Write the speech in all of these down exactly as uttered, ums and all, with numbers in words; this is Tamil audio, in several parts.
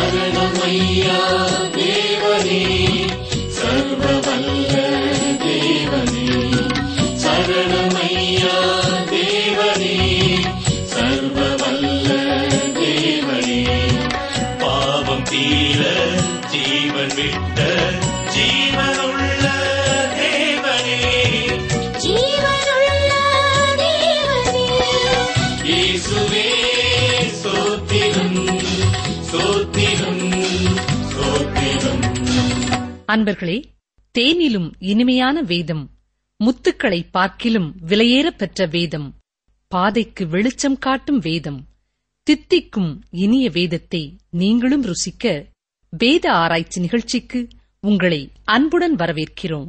சரணமையா தேவனே, சர்வவல்ல தேவனே. சரணமையா தேவனே, சர்வவல்ல தேவனே. பாவம் தீர ஜீவன் விட்ட ஜீவனுள்ள தேவனே, ஜீவனுள்ள தேவனே. இயேசுவே ஸ்தோத்திரம், ஸ்தோத்திரம், ஸ்தோத்திரம். அன்பர்களே, தேனிலும் இனிமையான வேதம், முத்துக்களை பார்க்கிலும் விலையேறப் பெற்ற வேதம், பாதைக்கு வெளிச்சம் காட்டும் வேதம், தித்திக்கும் இனிய வேதத்தை நீங்களும் ருசிக்க வேத ஆராய்ச்சி நிகழ்ச்சிக்கு உங்களை அன்புடன் வரவேற்கிறோம்.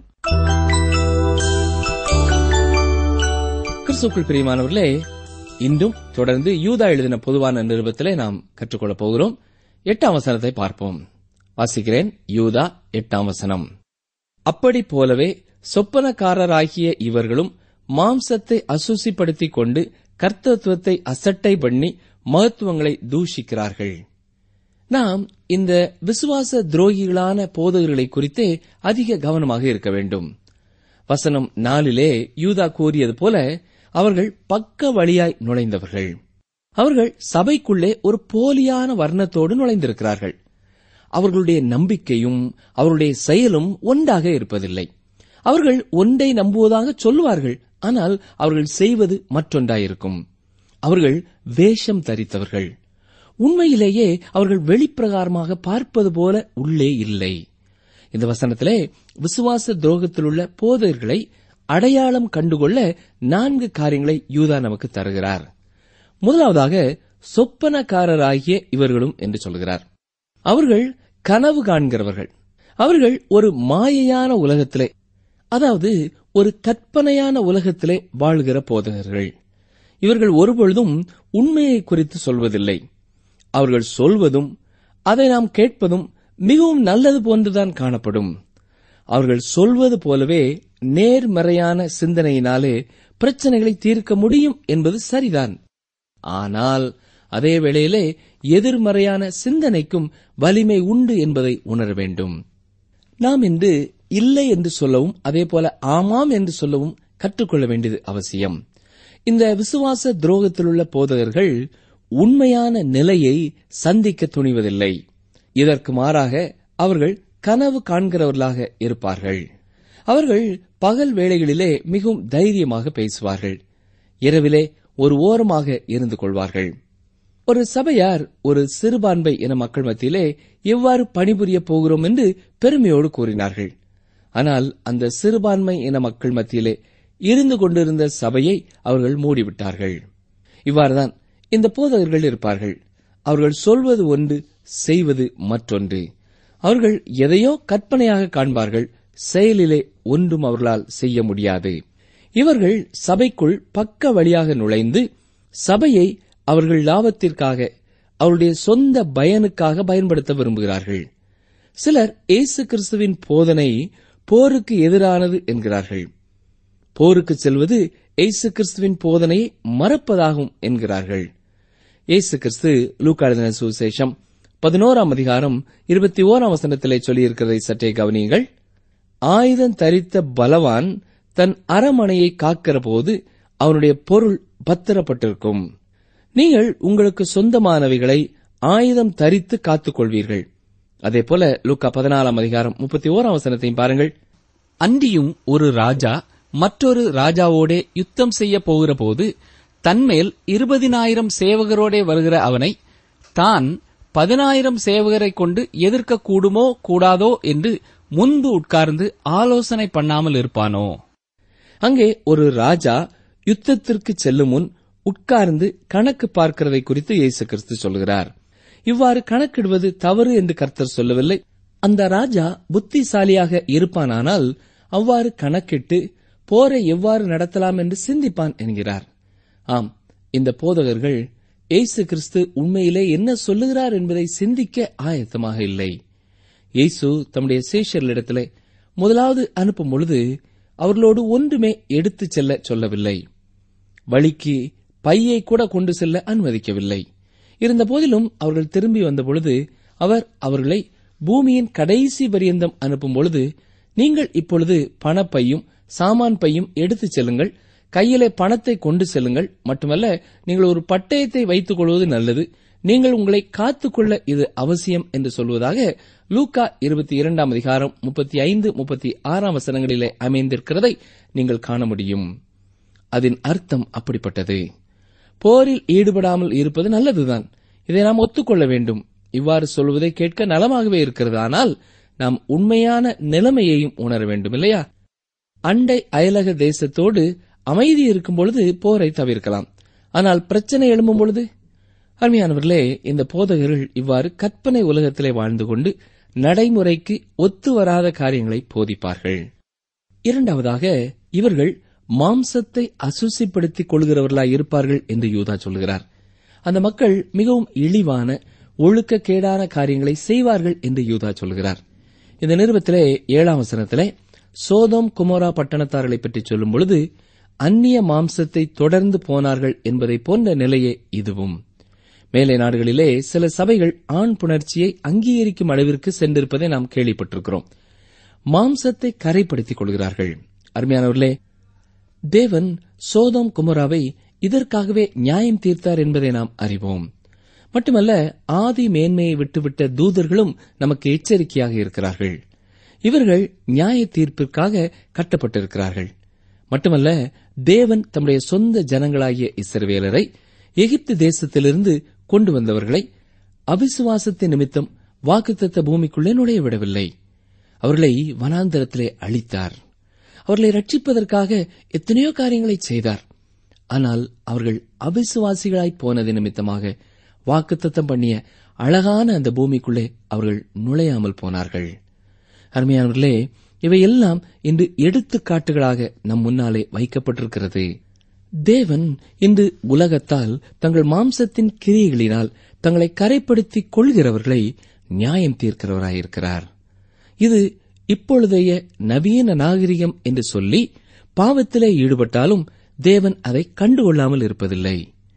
கிறிஸ்துவுக்குள் பிரியமானவர்களே, இன்றும் தொடர்ந்து யூதா எழுதின பொதுவான நிருபத்திலே நாம் கற்றுக்கொள்ளப் போகிறோம். எட்டாம் வசனத்தை பார்ப்போம். வாசிக்கிறேன். யூதா எட்டாம் வசனம். அப்படி போலவே சொப்பனக்காரராகிய இவர்களும் மாம்சத்தை அசுசிப்படுத்திக் கொண்டு கர்த்தத்துவத்தை அசட்டை பண்ணி மகத்துவங்களை தூஷிக்கிறார்கள். நாம் இந்த விசுவாச துரோகிகளான போதகர்களை குறித்தே அதிக கவனமாக இருக்க வேண்டும். வசனம் நாலிலே யூதா கூறியது போல அவர்கள் பக்க வழியாய் நுழைந்தவர்கள். அவர்கள் சபைக்குள்ளே ஒரு போலியான வர்ணத்தோடு நுழைந்திருக்கிறார்கள். அவர்களுடைய நம்பிக்கையும் அவருடைய செயலும் ஒன்றாக இருப்பதில்லை. அவர்கள் ஒன்றை நம்புவதாக சொல்லுவார்கள், ஆனால் அவர்கள் செய்வது மற்றொன்றாயிருக்கும். அவர்கள் வேஷம் தரித்தவர்கள். உண்மையிலேயே அவர்கள் வெளிப்பிரகாரமாக பார்ப்பது போல உள்ளே இல்லை. இந்த வசனத்திலே விசுவாச துரோகத்தில் உள்ள போதகர்களை அடையாளம் கண்டுகொள்ள நான்கு காரியங்களை யூதா நமக்கு தருகிறார். முதலாவதாக சொப்பனக்காரராகிய இவர்களும் என்று சொல்கிறார். அவர்கள் கனவு காண்கிறவர்கள். அவர்கள் ஒரு மாயையான உலகத்திலே, அதாவது ஒரு கற்பனையான உலகத்திலே வாழ்கிற போதகர்கள். இவர்கள் ஒருபொழுதும் உண்மையை குறித்து சொல்வதில்லை. அவர்கள் சொல்வதும் அதை நாம் கேட்பதும் மிகவும் நல்லது போன்றுதான் காணப்படும். அவர்கள் சொல்வது போலவே நேர்மறையான சிந்தனையினாலே பிரச்சனைகளை தீர்க்க முடியும் என்பது சரிதான். ஆனால் அதே வேளையிலே எதிர்மறையான சிந்தனைக்கும் வலிமை உண்டு என்பதை உணர வேண்டும். நாம் இன்று இல்லை என்று சொல்லவும் அதேபோல ஆமாம் என்று சொல்லவும் கற்றுக்கொள்ள வேண்டியது அவசியம். இந்த விசுவாச துரோகத்திலுள்ள போதகர்கள் உண்மையான நிலையை சந்திக்க துணிவதில்லை. இதற்கு மாறாக அவர்கள் கனவு காண்கிறவர்களாக இருப்பார்கள். அவர்கள் பகல் வேளைகளிலே மிகவும் தைரியமாக பேசுவார்கள். இரவிலே ஒரு ஓரமாக இருந்து கொள்வார்கள். ஒரு சபையார் ஒரு சிறுபான்மை இன மக்கள் மத்தியிலே எவ்வாறு பணிபுரிய போகிறோம் என்று பெருமையோடு கூறினார்கள். ஆனால் அந்த சிறுபான்மை இன மக்கள் மத்தியிலே இருந்து கொண்டிருந்த சபையை அவர்கள் மூடிவிட்டார்கள். இவ்வாறுதான் இந்த போதகர்கள் இருப்பார்கள். அவர்கள் சொல்வது ஒன்று, செய்வது மற்றொன்று. அவர்கள் எதையோ கற்பனையாக காண்பார்கள், செயலிலே ஒன்றும் அவர்களால் செய்ய முடியாது. இவர்கள் சபைக்குள் பக்க வழியாக நுழைந்து சபையை அவர்கள் லாபத்திற்காக, அவருடைய சொந்த பயனுக்காக பயன்படுத்த விரும்புகிறார்கள். சிலர் இயேசு கிறிஸ்துவின் போதனை போருக்கு எதிரானது என்கிறார்கள். போருக்கு செல்வது இயேசு கிறிஸ்துவின் போதனையை மறப்பதாகும் என்கிறார்கள். இயேசு கிறிஸ்து லூக்கா எழுதின சுவிசேஷம் பதினோராம் அதிகாரம் இருபத்தி ஓராம் வசனத்திலே சொல்லியிருக்கிறதை சற்றே கவனியுங்கள். ஆயுதம் தரித்த பலவான் தன் அரமனையை காக்கிற போது அவனுடைய பொருள் பத்திரப்பட்டிருக்கும். நீங்கள் உங்களுக்கு சொந்தமானவைகளை ஆயுதம் தரித்து காத்துக் கொள்வீர்கள். அதேபோல லூக்கா பதினாலாம் அதிகாரம் முப்பத்தி ஓராம் வசனத்தையும் பாருங்கள். அன்றியும் ஒரு ராஜா மற்றொரு ராஜாவோடே யுத்தம் செய்ய போகிற போது தன்மேல் இருபதினாயிரம் சேவகரோடே வருகிற அவனை தான் பதினாயிரம் சேவகரை கொண்டு எதிர்க்க கூடுமோ கூடாதோ என்று முன்பு உட்கார்ந்து ஆலோசனை பண்ணாமல் இருப்பானோ? அங்கே ஒரு ராஜா யுத்தத்திற்கு செல்லும் முன் உட்கார்ந்து கணக்கு பார்க்கிறதை குறித்து இயேசு கிறிஸ்து சொல்கிறார். இவ்வாறு கணக்கிடுவது தவறு என்று கர்த்தர் சொல்லவில்லை. அந்த ராஜா புத்திசாலியாக இருப்பானானால் அவ்வாறு கணக்கிட்டு போரை எவ்வாறு நடத்தலாம் என்று சிந்திப்பான் என்கிறார். ஆம், இந்த போதகர்கள் இயேசு கிறிஸ்து உண்மையிலே என்ன சொல்லுகிறார் என்பதை சிந்திக்க ஆயத்தமாக இல்லை. இயேசு தம்முடைய சீஷர்களிடத்திலே முதலாவது அனுப்பும் பொழுது அவர்களோடு ஒன்றுமே எடுத்துச் செல்ல சொல்லவில்லை. வழிக்கு பையை கூட கொண்டு செல்ல அனுமதிக்கவில்லை. இருந்தபோதிலும் அவர்கள் திரும்பி வந்தபொழுது அவர் அவர்களை பூமியின் கடைசி பரியந்தம் அனுப்பும் பொழுது, நீங்கள் இப்பொழுது பணப்பையும் சாமான் பையும் எடுத்துச் செல்லுங்கள், கையிலே பணத்தை கொண்டு செல்லுங்கள், மட்டுமல்ல நீங்கள் ஒரு பட்டயத்தை வைத்துக் கொள்வது நல்லது, நீங்கள் உங்களை காத்துக்கொள்ள இது அவசியம் என்று சொல்வதாக லூக்கா இருபத்தி இரண்டாம் அதிகாரம் முப்பத்தி ஐந்து முப்பத்தி ஆறாம் வசனங்களிலே அமைந்திருக்கிறதை நீங்கள் காண முடியும். அதன் அர்த்தம் அப்படிப்பட்டது. போரில் ஈடுபடாமல் இருப்பது நல்லதுதான், இதை நாம் ஒத்துக்கொள்ள வேண்டும். இவ்வாறு சொல்வதை கேட்க நலமாகவே இருக்கிறது. ஆனால் நாம் உண்மையான நிலைமையையும் உணர வேண்டும் இல்லையா? அண்டை அயலக தேசத்தோடு அமைதி இருக்கும் பொழுது போரை தவிர்க்கலாம். ஆனால் பிரச்சனை எழும்பும் பொழுது, அருமையானவர்களே, இந்த போதகர்கள் இவ்வாறு கற்பனை உலகத்திலே வாழ்ந்து கொண்டு நடைமுறைக்கு ஒத்து வராத காரியங்களை போதிப்பார்கள். இரண்டாவதாக, இவர்கள் மாம்சத்தை அசுசிப்படுத்திக் கொள்கிறவர்களாய் இருப்பார்கள் என்று யூதா சொல்கிறார். அந்த மக்கள் மிகவும் இழிவான ஒழுக்கக்கேடான காரியங்களை செய்வார்கள் என்று யூதா சொல்கிறார். இந்த நிருபத்திலே ஏழாம் வசனத்திலே சோதோம் குமோரா பட்டணத்தார்களை பற்றி சொல்லும் பொழுது, அந்நிய மாம்சத்தை தொடர்ந்து போனார்கள் என்பதை போன்ற நிலையே இதுவும். மேலை நாடுகளிலே சில சபைகள் ஆண் புணர்ச்சியை அங்கீகரிக்கும் அளவிற்கு சென்றிருப்பதை நாம் கேள்விப்பட்டிருக்கிறோம். மாம்சத்தை கரைப்படுத்திக் கொள்கிறார்கள். அருமையானவர்களே, தேவன் சோதோம் குமோராவை இதற்காகவே நியாயம் தீர்த்தார் என்பதை நாம் அறிவோம். மட்டுமல்ல, ஆதி மேன்மையை விட்டுவிட்ட தூதர்களும் நமக்கு எச்சரிக்கையாக இருக்கிறார்கள். இவர்கள் நியாய தீர்ப்பிற்காக கட்டப்பட்டிருக்கிறார்கள். மட்டுமல்ல, தேவன் தம்முடைய சொந்த ஜனங்களாகிய இஸ்ரவேலரை எகிப்து தேசத்திலிருந்து கொண்டு வந்தவர்களை அவிசுவாசத்தின் நிமித்தம் வாக்குத்தத்த பூமிக்குள்ளே நுழைய விடவில்லை. அவர்களை வனாந்தரத்திலே அழித்தார். அவர்களை ரட்சிப்பதற்காக எத்தனையோ காரியங்களை செய்தார். ஆனால் அவர்கள் அவிசுவாசிகளாய் போனது நிமித்தமாக வாக்குத்தத்தம் பண்ணிய அழகான அந்த பூமிக்குள்ளே அவர்கள் நுழையாமல் போனார்கள். அருமையானவர்களே, இவையெல்லாம் இன்று எடுத்துக்காட்டுகளாக நம் முன்னாலே வைக்கப்பட்டிருக்கிறது. தேவன் இன்று உலகத்தால் தங்கள் மாம்சத்தின் கிரியைகளினால் தங்களை கரைப்படுத்திக் கொள்கிறவர்களை நியாயம் தீர்க்கிறவராயிருக்கிறார். இது இப்பொழுதைய நவீன நாகரிகம் என்று சொல்லி பாவத்திலே ஈடுபட்டாலும் தேவன் அதை கண்டுகொள்ளாமல் இருப்பதில்லை.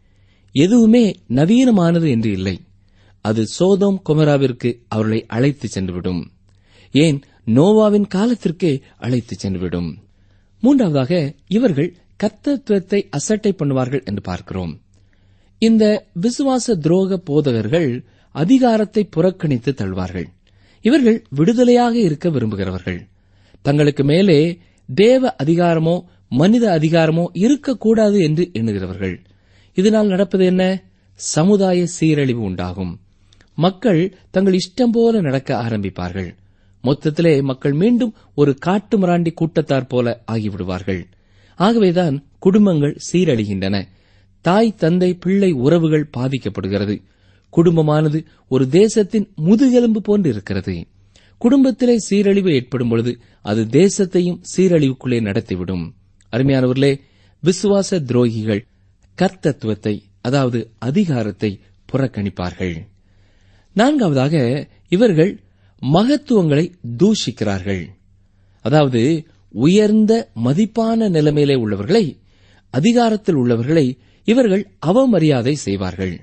எதுவுமே நவீனமானது என்று இல்லை. அது சோதோம் கொமராவிற்கு அவர்களை அழைத்து சென்றுவிடும். ஏன், நோவாவின் காலத்திற்கே அழைத்து சென்றுவிடும். மூன்றாவதாக, இவர்கள் கர்த்தத்துவத்தை அசட்டை பண்ணுவார்கள் என்று பார்க்கிறோம். இந்த விசுவாச துரோக போதகர்கள் அதிகாரத்தை புறக்கணித்து தள்ளுவார்கள். இவர்கள் விடுதலையாக இருக்க விரும்புகிறவர்கள். தங்களுக்கு மேலே தேவ அதிகாரமோ மனித அதிகாரமோ இருக்கக்கூடாது என்று எண்ணுகிறவர்கள். இதனால் நடப்பது என்ன? சமுதாய சீரழிவு உண்டாகும். மக்கள் தங்கள் இஷ்டம் போல நடக்க ஆரம்பிப்பார்கள். மொத்தத்திலே மக்கள் மீண்டும் ஒரு காட்டு மிராண்டி கூட்டத்தார் போல ஆகிவிடுவார்கள். ஆகவேதான் குடும்பங்கள் சீரழிகின்றன. தாய் தந்தை பிள்ளை உறவுகள் பாதிக்கப்படுகிறது. குடும்பமானது ஒரு தேசத்தின் முதுகெலும்பு போன்று இருக்கிறது. குடும்பத்திலே சீரழிவு ஏற்படும் பொழுது அது தேசத்தையும் சீரழிவுக்குள்ளே நடத்திவிடும். அருமையானவர்களே, விசுவாச துரோகிகள் கர்த்தத்துவத்தை, அதாவது அதிகாரத்தை புறக்கணிப்பார்கள். நான்காவதாக, இவர்கள் மகத்துவங்களை தூஷிக்கிறார்கள். அதாவது உயர்ந்த மதிப்பான நிலைமையிலே உள்ளவர்களை, அதிகாரத்தில் உள்ளவர்களை இவர்கள் அவமரியாதை செய்வார்கள்.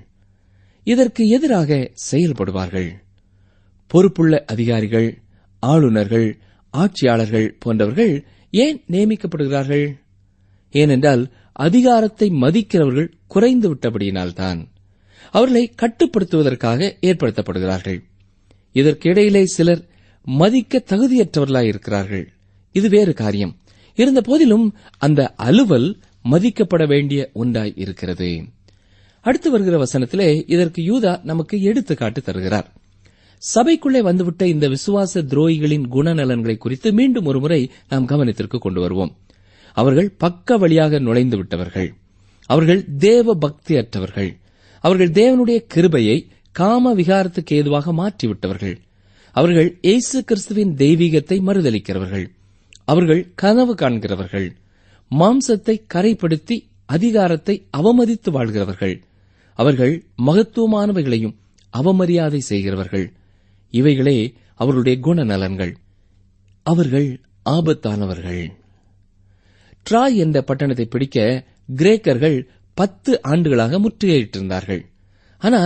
இதற்கு எதிராக செயல்படுவார்கள். பொறுப்புள்ள அதிகாரிகள், ஆளுநர்கள், ஆட்சியாளர்கள் போன்றவர்கள் ஏன் நியமிக்கப்படுகிறார்கள்? ஏனென்றால் அதிகாரத்தை மதிக்கிறவர்கள் குறைந்து விட்டபடியினால்தான். அவர்களை கட்டுப்படுத்துவதற்காக ஏற்படுத்தப்படுகிறார்கள். இதற்கிடையிலே சிலர் மதிக்க தகுதியற்றவர்களாயிருக்கிறார்கள். இது வேறு காரியம். இருந்த போதிலும் அந்த அலுவல் மதிக்கப்பட வேண்டிய ஒன்றாய் இருக்கிறது. அடுத்து வருகிற வசனத்திலே இதற்கு யூதா நமக்கு எடுத்துக்காட்டு தருகிறார். சபைக்குள்ளே வந்துவிட்ட இந்த விசுவாச துரோகிகளின் குணநலன்களை குறித்து மீண்டும் ஒருமுறை நாம் கவனத்திற்கு கொண்டு வருவோம். அவர்கள் பக்க வழியாக நுழைந்து விட்டவர்கள். அவர்கள் தேவ பக்தியற்றவர்கள். அவர்கள் தேவனுடைய கிருபையை காம விகாரத்துக்கு ஏதுவாக மாற்றிவிட்டவர்கள். அவர்கள் இயேசு கிறிஸ்துவின் தெய்வீகத்தை மறுதலிக்கிறவர்கள். அவர்கள் கனவு காண்கிறவர்கள். மாம்சத்தை கரைப்படுத்தி அதிகாரத்தை அவமதித்து வாழ்கிறவர்கள். அவர்கள் மகத்துவமானவைகளையும் அவமரியாதை செய்கிறவர்கள். இவைகளே அவர்களுடைய குணநலன்கள். அவர்கள் ஆபத்தானவர்கள். ட்ராய் என்ற பட்டணத்தை பிடிக்க கிரேக்கர்கள் பத்து ஆண்டுகளாக முற்றுகையிட்டிருந்தார்கள். ஆனால்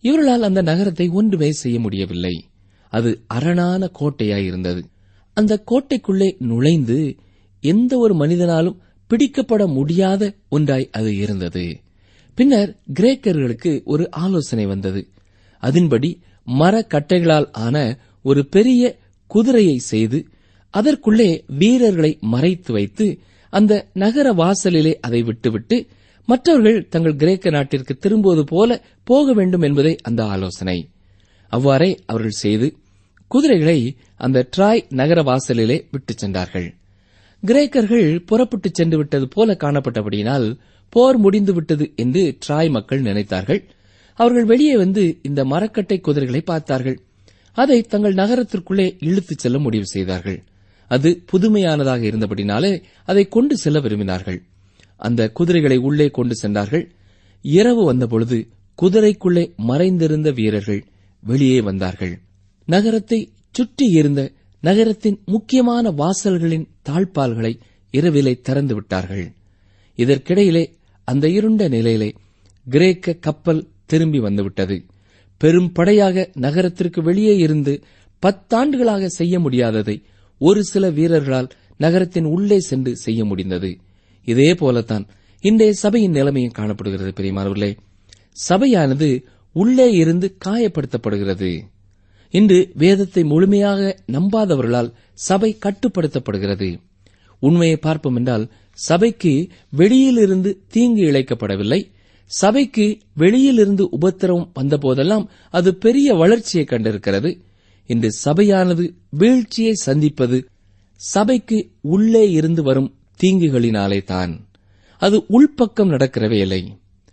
இவர்களால் அந்த நகரத்தை ஒன்றுமே செய்ய முடியவில்லை. அது அரணான கோட்டையாயிருந்தது. அந்த கோட்டைக்குள்ளே நுழைந்து எந்த ஒரு மனிதனாலும் பிடிக்கப்பட முடியாத ஒன்றாய் அது இருந்தது. பின்னர் கிரேக்கர்களுக்கு ஒரு ஆலோசனை வந்தது. அதன்படி மரக்கட்டைகளால் ஆன ஒரு பெரிய குதிரையை செய்து அதற்குள்ளே வீரர்களை மறைத்து வைத்து அந்த நகர வாசலிலே அதை விட்டுவிட்டு மற்றவர்கள் தங்கள் கிரேக்க நாட்டிற்கு திரும்புவது போல போக வேண்டும் என்பதே அந்த ஆலோசனை. அவ்வாறே அவர்கள் செய்து குதிரைகளை அந்த ட்ராய் நகர வாசலிலே விட்டுச் சென்றார்கள். கிரேக்கர்கள் புறப்பட்டுச் சென்று விட்டது போல காணப்பட்டபடியினால் போர் முடிந்துவிட்டது என்று ட்ராய் மக்கள் நினைத்தார்கள். அவர்கள் வெளியே வந்து இந்த மரக்கட்டை குதிரைகளை பார்த்தார்கள். அதை தங்கள் நகரத்திற்குள்ளே இழுத்துச் செல்ல முடிவு செய்தார்கள். அது புதுமையானதாக இருந்தபடினாலே அதை கொண்டு செல்ல விரும்பினார்கள். அந்த குதிரைகளை உள்ளே கொண்டு சென்றார்கள். இரவு வந்தபொழுது குதிரைக்குள்ளே மறைந்திருந்த வீரர்கள் வெளியே வந்தார்கள். நகரத்தை சுற்றி இருந்த நகரத்தின் முக்கியமான வாசல்களின் தாழ்பால்களை இரவிலே திறந்து விட்டார்கள். இதற்கிடையிலே அந்த இருண்ட நிலையிலே கிரேக்க கப்பல் திரும்பி வந்துவிட்டது. பெரும் படையாக நகரத்திற்கு வெளியே இருந்து பத்தாண்டுகளாக செய்ய முடியாததை ஒரு சில வீரர்களால் நகரத்தின் உள்ளே சென்று செய்ய முடிந்தது. இதே போலத்தான் இன்றைய சபையின் நிலைமையும் காணப்படுகிறது. பிரியமானவர்களே, சபையானது உள்ளே இருந்து காயப்படுத்தப்படுகிறது. இன்று வேதத்தை முழுமையாக நம்பாதவர்களால் சபை கட்டுப்படுத்தப்படுகிறது. உண்மையை பார்ப்போம் என்றால் சபைக்கு வெளியிலிருந்து தீங்கு இழைக்கப்படவில்லை. சபைக்கு வெளியிலிருந்து உபத்திரவம் வந்தபோதெல்லாம் அது பெரிய வளர்ச்சியை கண்டிருக்கிறது. இன்று சபையானது வீழ்ச்சியை சந்திப்பது சபைக்கு உள்ளே இருந்து வரும் தீங்குகளினாலே தான். அது உள்பக்கம் நடக்கிற வேலை.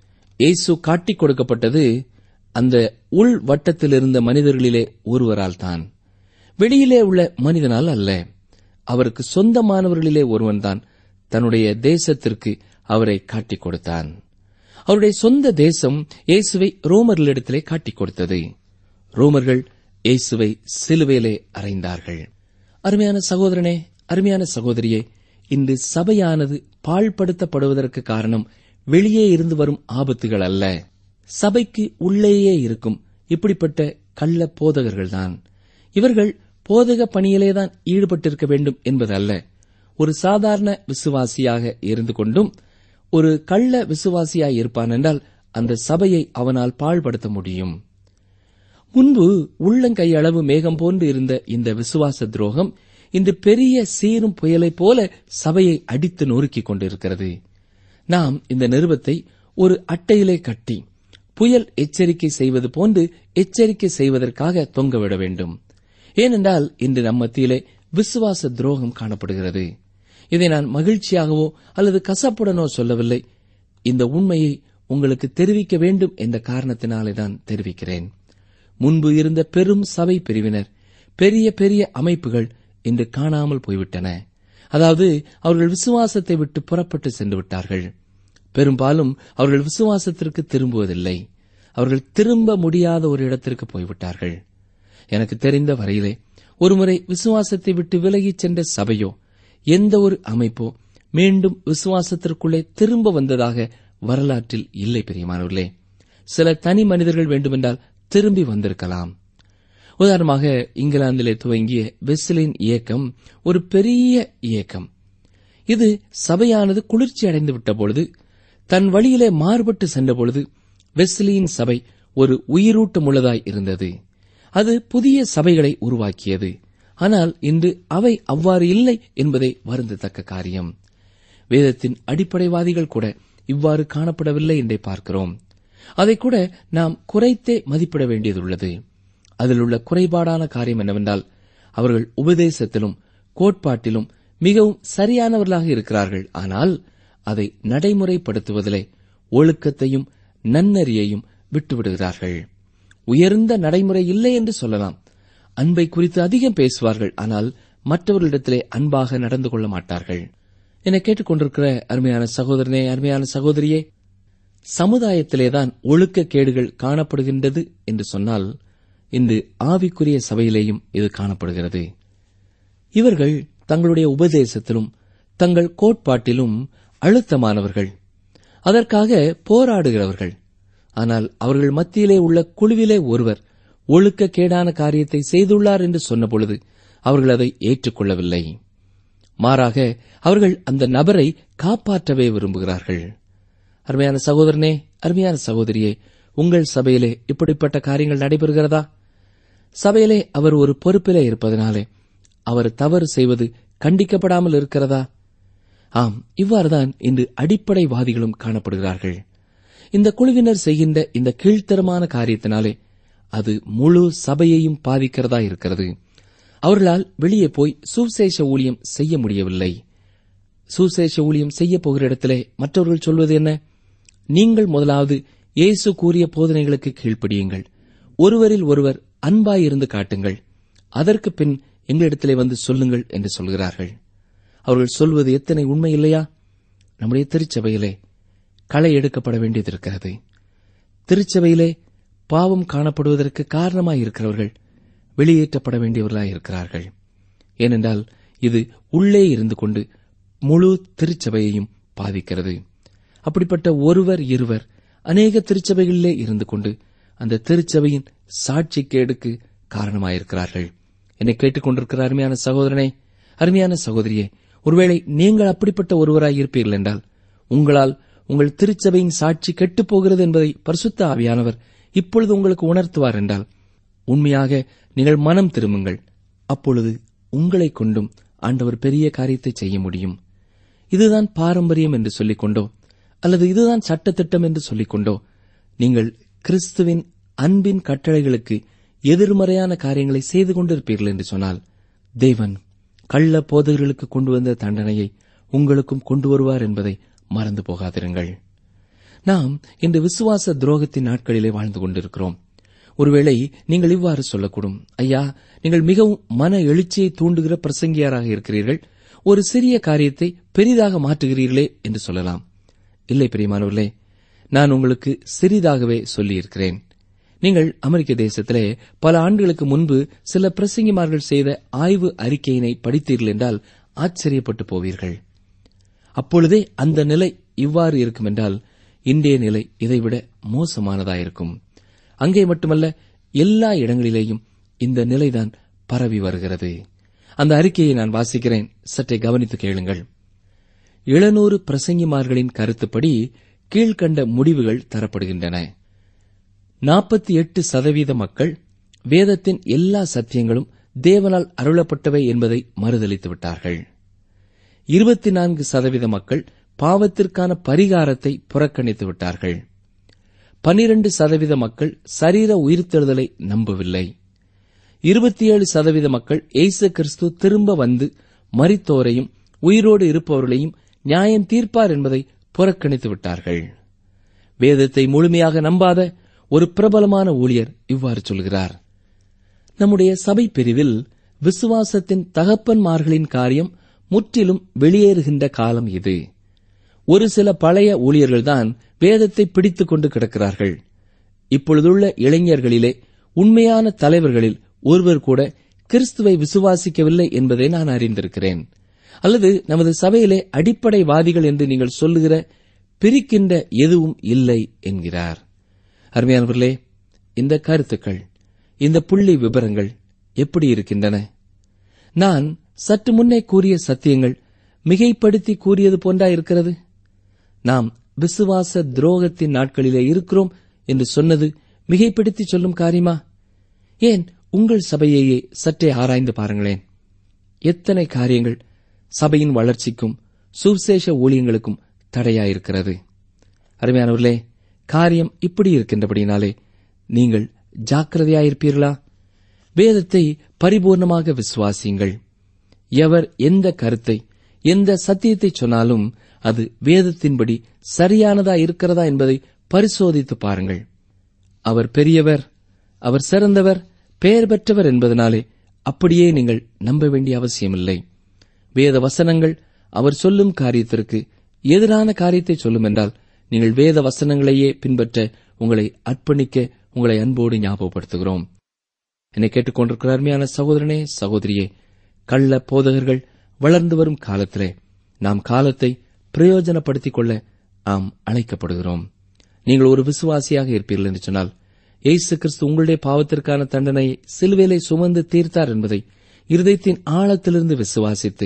இயேசு காட்டிக் கொடுக்கப்பட்டது அந்த உள் வட்டத்தில் இருந்த மனிதர்களிலே ஒருவரால் தான், வெளியிலே உள்ள மனிதனால் அல்ல. அவருக்கு சொந்தமானவர்களிலே ஒருவன்தான் தன்னுடைய தேசத்திற்கு அவரை காட்டிக் கொடுத்தான். அவருடைய சொந்த தேசம் இயேசுவை ரோமர்களிடத்திலே காட்டிக் கொடுத்தது. ரோமர்கள் இயேசுவை சிலுவையிலே அறைந்தார்கள். அருமையான சகோதரனே, அருமையான சகோதரியே, இன்று சபையானது பாழ்படுத்தப்படுவதற்கு காரணம் வெளியே இருந்து வரும் ஆபத்துகள் அல்ல, சபைக்கு உள்ளேயே இருக்கும் இப்படிப்பட்ட கள்ள போதகர்கள்தான். இவர்கள் போதக பணியிலேதான் ஈடுபட்டிருக்க வேண்டும் என்பதல்ல. ஒரு சாதாரண விசுவாசியாக இருந்து கொண்டும் ஒரு கள்ள விசுவாசியாய் இருப்பான் என்றால் அந்த சபையை அவனால் பாழ்படுத்த முடியும். முன்பு உள்ளங்கையளவு மேகம் போன்று இருந்த இந்த விசுவாச துரோகம் இன்று பெரிய சீரும் புயலைப் போல சபையை அடித்து நொறுக்கிக் கொண்டிருக்கிறது. நாம் இந்த நிருபத்தை ஒரு அட்டையிலே கட்டி புயல் எச்சரிக்கை செய்வது போன்று எச்சரிக்கை செய்வதற்காக தொங்கவிட வேண்டும். ஏனென்றால் இன்று நம் மத்தியிலே விசுவாச துரோகம் காணப்படுகிறது. இதை நான் மகிழ்ச்சியாகவோ அல்லது கசப்புடனோ சொல்லவில்லை. இந்த உண்மையை உங்களுக்கு தெரிவிக்க வேண்டும் என்ற காரணத்தினாலேதான் தெரிவிக்கிறேன். முன்பு இருந்த பெரும் சபை பிரிவினர், பெரிய பெரிய அமைப்புகள் இன்று காணாமல் போய்விட்டன. அதாவது அவர்கள் விசுவாசத்தை விட்டு புறப்பட்டு சென்று விட்டார்கள். பெரும்பாலும் அவர்கள் விசுவாசத்திற்கு திரும்புவதில்லை. அவர்கள் திரும்ப முடியாத ஒரு இடத்திற்கு போய்விட்டார்கள். எனக்கு தெரிந்த வரையிலே ஒருமுறை விசுவாசத்தை விட்டு விலகிச் சென்ற சபையோ எந்த ஒரு அமைப்போ மீண்டும் விசுவாசத்திற்குள்ளே திரும்ப வந்ததாக வரலாற்றில் இல்லை. பிரியமானவர்களே, சில தனி மனிதர்கள் வேண்டுமென்றால் திரும்பி வந்திருக்கலாம். உதாரணமாக இங்கிலாந்திலே துவங்கிய வெஸ்லியின் இயக்கம் ஒரு பெரிய இயக்கம். இது சபையானது குளிர்ச்சி அடைந்து விட்ட பொழுது, தன் வழியிலே மாறுபட்டு சென்ற பொழுது வெஸ்லியின் சபை ஒரு உயிரூட்டமுள்ளதாய் இருந்தது. அது புதிய சபைகளை உருவாக்கியது. ஆனால் இன்று அவை அவ்வாறு இல்லை என்பதை வருந்தத்தக்க காரியம். வேதத்தின் அடிப்படைவாதிகள் கூட இவ்வாறு காணப்படவில்லை என்றே பார்க்கிறோம். அதை கூட நாம் குறைத்தே மதிப்பிட வேண்டியதுள்ளது. அதில் உள்ள குறைபாடான காரியம் என்னவென்றால், அவர்கள் உபதேசத்திலும் கோட்பாட்டிலும் மிகவும் சரியானவர்களாக இருக்கிறார்கள். ஆனால் அதை நடைமுறைப்படுத்துவதிலே ஒழுக்கத்தையும் நன்னறியையும் விட்டுவிடுகிறார்கள். உயர்ந்த நடைமுறை இல்லை என்று சொல்லலாம். அன்பை குறித்து அதிகம் பேசுவார்கள், ஆனால் மற்றவர்களிடத்திலே அன்பாக நடந்து கொள்ள மாட்டார்கள். என்னை கேட்டுக்கொண்டிருக்கிற அருமையான சகோதரனே, அருமையான சகோதரியே, சமுதாயத்திலேதான் ஒழுக்க கேடுகள் காணப்படுகின்றது என்று சொன்னால் இன்று ஆவிக்குரிய சபையிலேயும் இது காணப்படுகிறது. இவர்கள் தங்களுடைய உபதேசத்திலும் தங்கள் கோட்பாட்டிலும் அழுத்தமானவர்கள், அதற்காக போராடுகிறவர்கள். ஆனால் அவர்கள் மத்தியிலே உள்ள குழுவிலே ஒருவர் ஒழுக்கக்கேடான காரியத்தை செய்துள்ளார் என்று சொன்னபொழுது அவர்கள் அதை ஏற்றுக்கொள்ளவில்லை. மாறாக அவர்கள் அந்த நபரை காப்பாற்றவே விரும்புகிறார்கள். அருமையான சகோதரனே, அருமையான சகோதரியே, உங்கள் சபையிலே இப்படிப்பட்ட காரியங்கள் நடைபெறுகிறதா? சபையிலே அவர் ஒரு பொறுப்பிலே இருப்பதனாலே அவர் தவறு செய்வது கண்டிக்கப்படாமல் இருக்கிறதா? ஆம், இவ்வாறுதான் இன்று அடிப்படைவாதிகளும் காணப்படுகிறார்கள். இந்த குழுவினர் செய்கின்ற இந்த கீழ்த்தரமான காரியத்தினாலே அது முழு சபையையும் பாதிக்கிறதா இருக்கிறது. அவர்களால் வெளியே போய் சுவிசேஷ ஊழியம் செய்ய முடியவில்லை. சுவிசேஷ ஊழியம் செய்ய போகிற இடத்திலே மற்றவர்கள் சொல்வது என்ன? நீங்கள் முதலாவது இயேசு கூறிய போதனைகளுக்கு கீழ்ப்படியுங்கள், ஒருவரில் ஒருவர் அன்பாயிருந்து காட்டுங்கள், அதற்கு பின் எங்களிடத்திலே வந்து சொல்லுங்கள் என்று சொல்கிறார்கள். அவர்கள் சொல்வது எத்தனை உண்மை இல்லையா? நம்முடைய திருச்சபையிலே களை எடுக்கப்பட வேண்டியது இருக்கிறது. திருச்சபையிலே பாவம் காணப்படுவதற்கு காரணமாயிருக்கிறவர்கள் வெளியேற்றப்பட வேண்டியவர்களாயிருக்கிறார்கள். ஏனென்றால் இது உள்ளே இருந்து கொண்டு முழு திருச்சபையையும் பாதிக்கிறது. அப்படிப்பட்ட ஒருவர் இருவர் அநேக திருச்சபைகளிலே இருந்து கொண்டு அந்த திருச்சபையின் சாட்சிக்கேடுக்கு காரணமாயிருக்கிறார்கள். என்னை கேட்டுக் கொண்டிருக்கிற அருமையான சகோதரனே, அருமையான சகோதரியே, ஒருவேளை நீங்கள் அப்படிப்பட்ட ஒருவராய் இருப்பீர்கள் என்றால் உங்களால் உங்கள் திருச்சபையின் சாட்சி கெட்டுப் போகிறது என்பதை பரிசுத்த ஆவியானவர் இப்பொழுது உங்களுக்கு உணர்த்துவார் என்றால் உண்மையாக நீங்கள் மனம் திரும்புங்கள். அப்பொழுது உங்களை கொண்டும் ஆண்டவர் பெரிய காரியத்தை செய்ய முடியும். இதுதான் பாரம்பரியம் என்று சொல்லிக் கொண்டோ அல்லது இதுதான் சட்டத்திட்டம் என்று சொல்லிக் கொண்டோ நீங்கள் கிறிஸ்துவின் அன்பின் கட்டளைகளுக்கு எதிர்மறையான காரியங்களை செய்து கொண்டிருப்பீர்கள் என்று சொன்னால் தேவன் கள்ள போதகர்களுக்கு கொண்டு வந்த தண்டனையை உங்களுக்கும் கொண்டு வருவார் என்பதை மறந்து போகாதிருங்கள். நாம் இன்று விசுவாச துரோகத்தின் நாட்களிலே வாழ்ந்து கொண்டிருக்கிறோம். ஒருவேளை நீங்கள் இவ்வாறு சொல்லக்கூடும், ஐயா, நீங்கள் மிகவும் மன எழுச்சியை தூண்டுகிற பிரசங்கியாராக இருக்கிறீர்கள், ஒரு சிறிய காரியத்தை பெரிதாக மாற்றுகிறீர்களே என்று சொல்லலாம். இல்லை பிரியமானவர்களே, நான் உங்களுக்கு சிறிதாகவே சொல்லியிருக்கிறேன். நீங்கள் அமெரிக்க தேசத்திலே பல ஆண்டுகளுக்கு முன்பு சில பிரசங்கிமார்கள் செய்த ஆய்வு அறிக்கையினை படித்தீர்கள் என்றால் ஆச்சரியப்பட்டு போவீர்கள். அப்பொழுதே அந்த நிலை இவ்வாறு இருக்கும் என்றால் இன்றைய நிலை இதைவிட மோசமானதாயிருக்கும். அங்கே மட்டுமல்ல, எல்லா இடங்களிலேயும் இந்த நிலைதான் பரவி வருகிறது. அந்த அறிக்கையை நான் வாசிக்கிறேன், சற்றே கவனித்து கேளுங்கள். எழுநூறு பிரசங்கிமார்களின் கருத்துப்படி கீழ்கண்ட முடிவுகள் தரப்படுகின்றன. நாற்பத்தி எட்டு சதவீத மக்கள் வேதத்தின் எல்லா சத்தியங்களும் தேவனால் அருளப்பட்டவை என்பதை மறுதலித்து விட்டார்கள். இருபத்தி நான்கு சதவீத மக்கள் பாவத்திற்கான பரிகாரத்தை புறக்கணித்து விட்டார்கள். பனிரண்டு சதவீத மக்கள் சரீர உயிர்த்தெழுதலை நம்பவில்லை. இருபத்தி ஏழு சதவீத மக்கள் இயேசு கிறிஸ்து திரும்ப வந்து மரித்தோரையும் உயிரோடு இருப்பவர்களையும் நியாயம் தீர்ப்பார் என்பதை புறக்கணித்து விட்டார்கள். வேதத்தை முழுமையாக நம்பாத ஒரு பிரபலமான ஊழியர் இவ்வாறு சொல்கிறார், நம்முடைய சபை பிரிவில் விசுவாசத்தின் தகப்பன்மார்களின் காரியம் முற்றிலும் வெளியேறுகின்ற காலம் இது. ஒரு சில பழைய ஊழியர்கள்தான் வேதத்தை பிடித்துக் கொண்டு கிடக்கிறார்கள். இப்பொழுதுள்ள இளைஞர்களிலே உண்மையான தலைவர்களில் ஒருவர் கூட கிறிஸ்துவை விசுவாசிக்கவில்லை என்பதை நான் அறிந்திருக்கிறேன். அல்லது நமது சபையிலே அடிப்படைவாதிகள் என்று நீங்கள் சொல்லுகிற பிரிக்கின்ற எதுவும் இல்லை என்கிறார். அருமையானவர்களே, இந்த கருத்துக்கள், இந்த புள்ளி விபரங்கள் எப்படி இருக்கின்றன? நான் சற்று முன்னே கூறிய சத்தியங்கள் மிகைப்படுத்தி கூறியது போன்றா இருக்கிறது. நாம் விசுவாச துரோகத்தின் நாட்களிலே இருக்கிறோம் என்று சொன்னது மிகைப்படுத்தி சொல்லும் காரியமா? ஏன் உங்கள் சபையையே சற்றே ஆராய்ந்து பாருங்களேன். எத்தனை காரியங்கள் சபையின் வளர்ச்சிக்கும் சுவிசேஷ ஊழியங்களுக்கும் தடையாயிருக்கிறது. அருமையானவர்களே, காரியம் இப்படி இருக்கின்றபடினாலே நீங்கள் ஜாக்கிரதையாயிருப்பீர்களா? வேதத்தை பரிபூர்ணமாக விசுவாசியுங்கள். எவர் எந்த கருத்தை, எந்த சத்தியத்தை சொன்னாலும் அது வேதத்தின்படி சரியானதா இருக்கிறதா என்பதை பரிசோதித்து பாருங்கள். அவர் பெரியவர், அவர் சிறந்தவர், பெயர் பெற்றவர் என்பதனாலே அப்படியே நீங்கள் நம்ப வேண்டிய அவசியமில்லை. வேத வசனங்கள் அவர் சொல்லும் காரியத்திற்கு எதிரான காரியத்தை சொல்லும் என்றால் நீங்கள் வேத வசனங்களையே பின்பற்ற உங்களை அர்ப்பணிக்க உங்களை அன்போடு ஞாபகப்படுத்துகிறோம். என்னை கேட்டுக்கொண்டிருக்கிற அருமையான சகோதரனே, சகோதரியே, கள்ள போதகர்கள் வளர்ந்து வரும் காலத்திலே நாம் காலத்தை பிரயோஜனப்படுத்திக் கொள்ள நாம் அழைக்கப்படுகிறோம். நீங்கள் ஒரு விசுவாசியாக இருப்பீர்கள் என்று சொன்னால், இயேசு கிறிஸ்து உங்களுடைய பாவத்திற்கான தண்டனையை சிலுவையிலே சுமந்து தீர்த்தார் என்பதை இருதயத்தின் ஆழத்திலிருந்து விசுவாசித்து,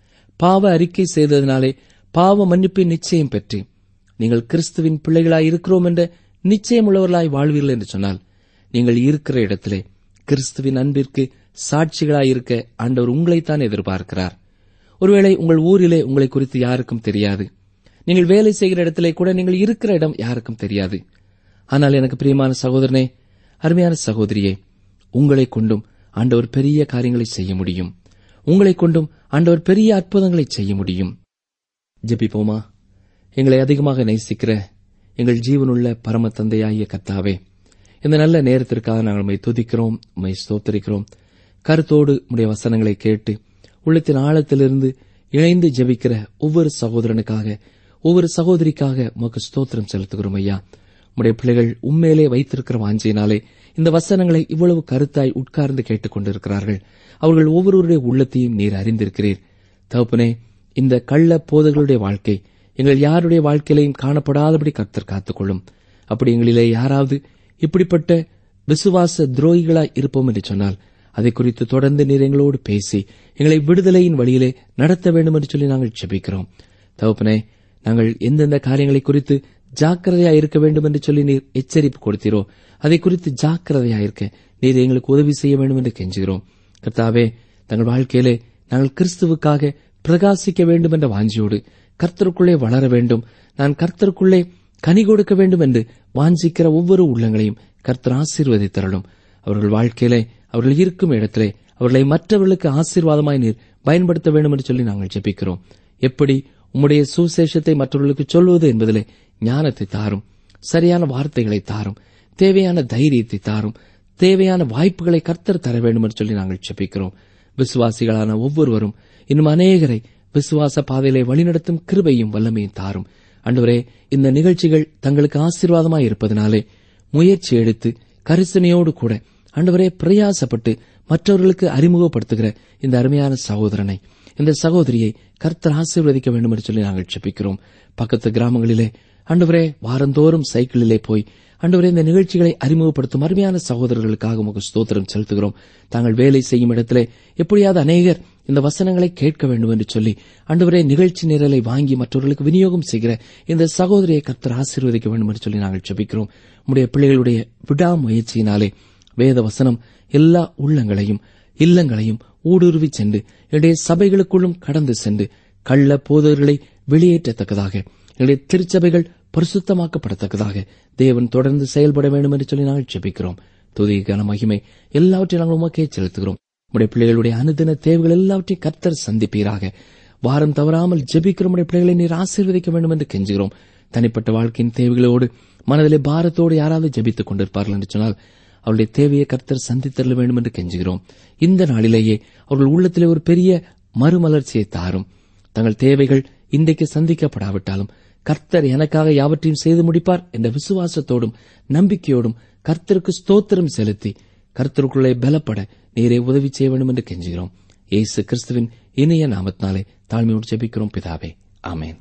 பாவ அறிக்கை செய்ததினாலே பாவ மன்னிப்பின் நிச்சயம் பெற்று நீங்கள் கிறிஸ்துவின் பிள்ளைகளாய் இருக்கிறோம் என்ற நிச்சயமுள்ளவர்களாய் வாழ்வீர்கள் என்று சொன்னால், நீங்கள் இருக்கிற இடத்திலே கிறிஸ்துவின் அன்பிற்கு சாட்சிகளாயிருக்க ஆண்டவர் உங்களைத்தான் எதிர்பார்க்கிறார். ஒருவேளை உங்கள் ஊரிலே உங்களை குறித்து யாருக்கும் தெரியாது. நீங்கள் வேலை செய்கிற இடத்திலே கூட நீங்கள் இருக்கிற இடம் யாருக்கும் தெரியாது. ஆனால் எனக்கு பிரியமான சகோதரனே, அருமையான சகோதரியே, உங்களை கொண்டும் ஆண்டவர் பெரிய காரியங்களை செய்ய முடியும். உங்களை கொண்டும் ஆண்டவர் பெரிய அற்புதங்களை செய்ய முடியும். ஜெபிப்போமா. எங்களை அதிகமாக நேசிக்கிற எங்கள் ஜீவனுள்ள பரம தந்தையாகிய கர்த்தாவே, இந்த நல்ல நேரத்திற்காக நாங்கள் உம்மை துதிக்கிறோம், உம்மை ஸ்தோத்திரிக்கிறோம். கருத்தோடு உம்முடைய வசனங்களை கேட்டு உள்ளத்தின் ஆழத்திலிருந்து இணைந்து ஜெபிக்கிற ஒவ்வொரு சகோதரனுக்காக, ஒவ்வொரு சகோதரிக்காக உமக்கு ஸ்தோத்திரம் செலுத்துகிறோம் ஐயா. உம்முடைய பிள்ளைகள் உண்மையிலே வைத்திருக்கிற வாஞ்சியினாலே இந்த வசனங்களை இவ்வளவு கருத்தாய் உட்கார்ந்து கேட்டுக் கொண்டிருக்கிறார்கள். அவர்கள் ஒவ்வொருவருடைய உள்ளத்தையும் நீர் அறிந்திருக்கிறீர். தகப்பனே, இந்த கள்ள போதர்களுடைய வாழ்க்கை எங்கள் யாருடைய வாழ்க்கையிலையும் காணப்படாதபடி கர்த்தர் காத்துக்கொள்ளும். அப்படி எங்களிலே யாராவது இப்படிப்பட்ட விசுவாச துரோகிகளாய் இருப்போம் என்று சொன்னால், அதை குறித்து தொடர்ந்து நீர் எங்களோடு பேசி எங்களை விடுதலையின் வழியிலே நடத்த வேண்டும் என்று சொல்லி நாங்கள் ஜெபிக்கிறோம். தகப்பனே, நாங்கள் எந்தெந்த காரியங்களை குறித்து ஜாக்கிரதையா இருக்க வேண்டும் என்று சொல்லி நீர் எச்சரிப்பு கொடுத்தீரோ, அதை குறித்து ஜாக்கிரதையா இருக்க நீர் எங்களுக்கு உதவி செய்ய வேண்டும் என்று கெஞ்சுகிறோம். கர்த்தாவே, தங்கள் வாழ்க்கையிலே நாங்கள் கிறிஸ்துவுக்காக பிரகாசிக்க வேண்டும் என்ற வாஞ்சியோடு கர்த்தருக்குள்ளே வளர வேண்டும், நான் கர்த்தருக்குள்ளே கனி கொடுக்க வேண்டும் என்று வாஞ்சிக்கிற ஒவ்வொரு உள்ளங்களையும் கர்த்தர் ஆசீர்வதித்தரலும். அவர்கள் வாழ்க்கையிலே, அவர்கள் இருக்கும் இடத்திலே அவர்களை மற்றவர்களுக்கு ஆசீர்வாதமாய் நீர் பயன்படுத்த வேண்டும் என்று சொல்லி நாங்கள் ஜெபிக்கிறோம். எப்படி உம்முடைய சுசேஷத்தை மற்றவர்களுக்கு சொல்வது என்பதிலே ஞானத்தை தாரும், சரியான வார்த்தைகளை தாரும், தேவையான தைரியத்தை தாரும், தேவையான வாய்ப்புகளை கர்த்தர் தர வேண்டும் என்று சொல்லி நாங்கள் ஜெபிக்கிறோம். விசுவாசிகளான ஒவ்வொருவரும் இன்னும் அநேகரை விசுவாச பாதையிலே வழிநடத்தும் கிருபையும் வல்லமையும் தாரும். ஆண்டவரே, இந்த நிகழ்ச்சிகள் தங்களுக்கு ஆசீர்வாதமாய் இருப்பதனாலே முயற்சி எடுத்து கரிசனையோடு கூட ஆண்டவரே பிரயாசப்பட்டு மற்றவர்களுக்கு அறிமுகப்படுத்துகிற இந்த அருமையான சகோதரனை, இந்த சகோதரியை கர்த்தர் ஆசீர்வதிக்க வேண்டும் என்று சொல்லி நாங்கள் ஜெபிக்கிறோம். பக்கத்து கிராமங்களிலே ஆண்டவரே வாரந்தோறும் சைக்கிளிலே போய் ஆண்டவரே இந்த நிகழ்ச்சிகளை அறிமுகப்படுத்தும் அருமையான சகோதரர்களுக்காக உமக்கு ஸ்தோத்திரம் செலுத்துகிறோம். தாங்கள் வேலை செய்யும் இடத்திலே எப்படியாவது அநேகர் இந்த வசனங்களை கேட்க வேண்டும் என்று சொல்லி ஆண்டவரே நிகழ்ச்சி நிரலை வாங்கி மற்றவர்களுக்கு விநியோகம் செய்கிற இந்த சகோதரியை கர்த்தர் ஆசீர்வதிக்க வேண்டும் என்று சொல்லி நாங்கள் ஜெபிக்கிறோம். உம்முடைய பிள்ளைகளுடைய விடாமுயற்சியினாலே வேத வசனம் எல்லா உள்ளங்களையும் இல்லங்களையும் ஊடுருவி சென்று என்னுடைய சபைகளுக்குள்ளும் கடந்து சென்று கள்ள போதகர்களை வெளியேற்றத்தக்கதாக என்னுடைய திருச்சபைகள் பரிசுத்தமாக்கப்படத்தக்கதாக தேவன் தொடர்ந்து செயல்பட வேண்டும் என்று சொல்லி நாங்கள் ஜெபிக்கிறோம். துதி கன மகிமை எல்லாவற்றையும் நாங்கள் உமக்கே செலுத்துகிறோம். உடைய பிள்ளைகளுடைய அனுதின தேவைகள் எல்லாவற்றையும் கர்த்தர் சந்திப்பீராக. வாரம் தவறாமல் ஜெபிக்கிற உடைய பிள்ளைகளை நீர் ஆசீர்வதிக்க வேண்டும் என்று கெஞ்சுகிறோம். தனிப்பட்ட வாழ்க்கையின் தேவைகளோடு மனதிலே பாரத்தோடு யாராவது ஜெபித்துக் கொண்டிருப்பார்கள் என்று சொன்னால் அவருடைய தேவையை கர்த்தர் சந்தித்தரல வேண்டும் என்று கெஞ்சுகிறோம். இந்த நாளிலேயே அவர்கள் உள்ளத்திலே ஒரு பெரிய மறுமலர்ச்சியை தாரும். தங்கள் தேவைகள் இன்றைக்கு சந்திக்கப்படாவிட்டாலும் கர்த்தர் எனக்காக யாவற்றையும் செய்து முடிப்பார் என்ற விசுவாசத்தோடும் நம்பிக்கையோடும் கர்த்தருக்கு ஸ்தோத்திரம் செலுத்தி கர்த்தருக்குள்ளே பலப்பட நீரே உதவி செய்ய வேண்டும் என்று கெஞ்சுகிறோம். இயேசு கிறிஸ்துவின் இனிய நாமத்தினாலே தாழ்மையோடு ஜெபிக்கிறோம் பிதாவே, ஆமென்.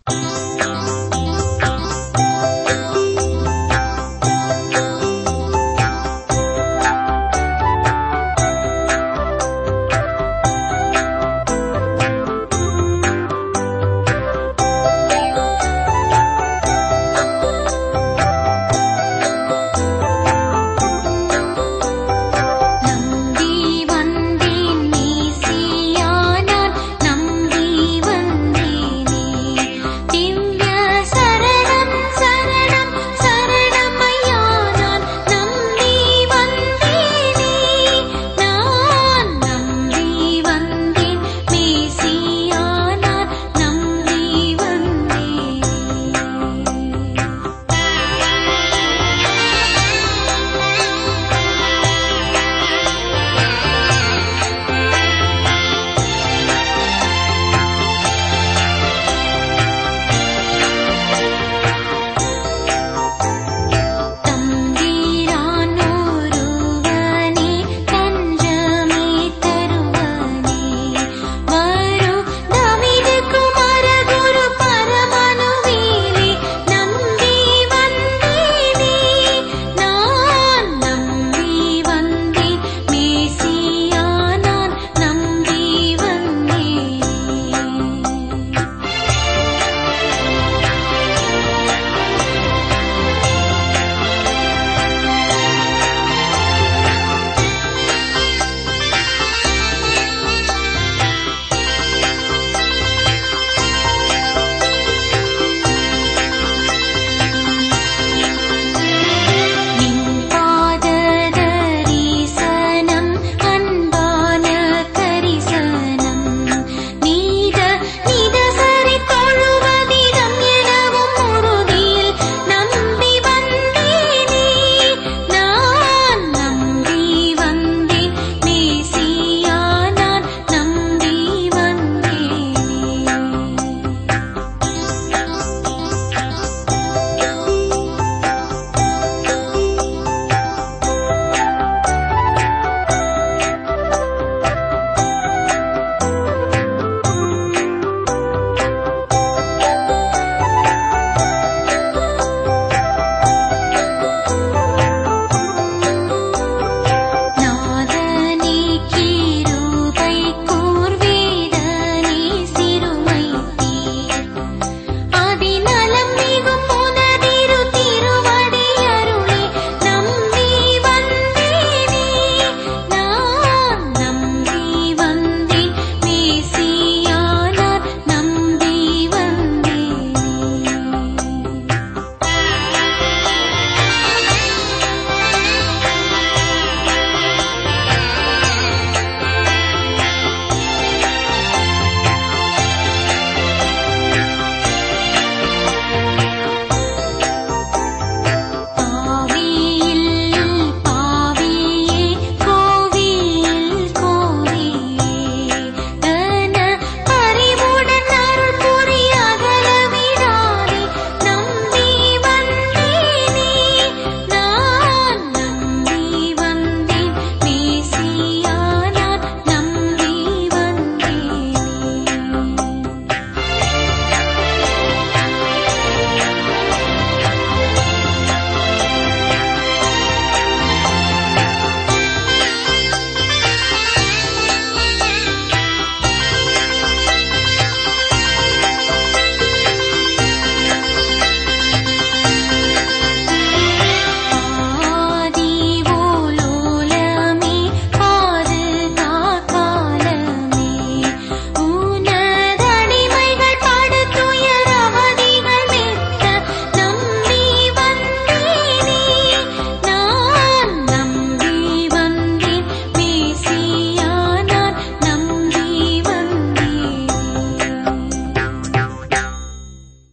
நம்பி வந்தேனே திவ்ய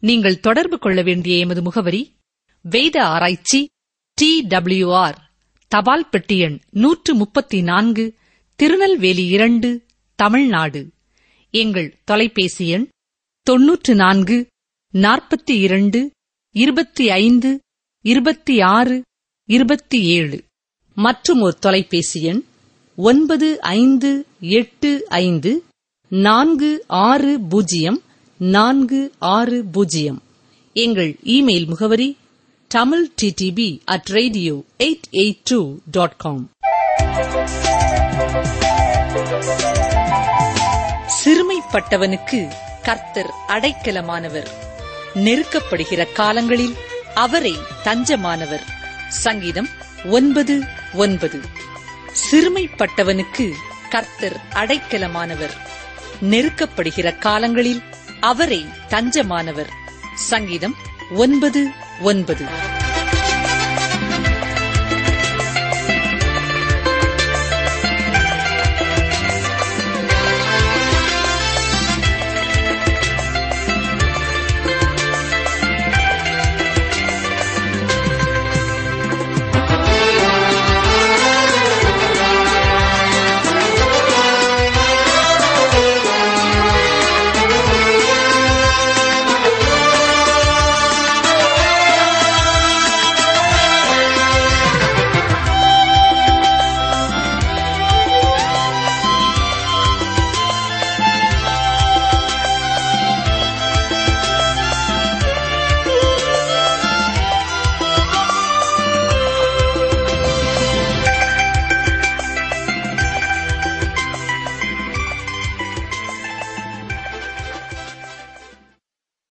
நீங்கள் தொடர்பு கொள்ள வேண்டிய எமது முகவரி: வேத ஆராய்ச்சி, டி டபிள்யூ ஆர், தபால் பெட்டி எண் நூற்று முப்பத்தி நான்கு, திருநெல்வேலி இரண்டு, தமிழ்நாடு. எங்கள் தொலைபேசி எண் தொன்னூற்று நான்கு நாற்பத்தி இரண்டு இருபத்தி ஐந்து இருபத்தி ஆறு இருபத்தி ஏழு. மற்றும் ஒரு தொலைபேசி எண் ஒன்பது ஐந்து எட்டு ஐந்து நான்கு ஆறு பூஜ்ஜியம் நான்கு ஆறு பூஜ்ஜியம். எங்கள் இமெயில் முகவரி Tamil TDP at radio eight eight two dot com. சிறுமைப்பட்டவனுக்கு கர்த்தர் அடைக்கலமானவர், நெருக்கப்படுகிற காலங்களில் அவரை தஞ்சமானவர். சங்கீதம் ஒன்பது ஒன்பது. சிறுமைப்பட்டவனுக்கு கர்த்தர் அடைக்கலமானவர், நெருக்கப்படுகிற காலங்களில் அவரை தஞ்சமானவர். சங்கீதம் ஒன்பது ஒன்பது.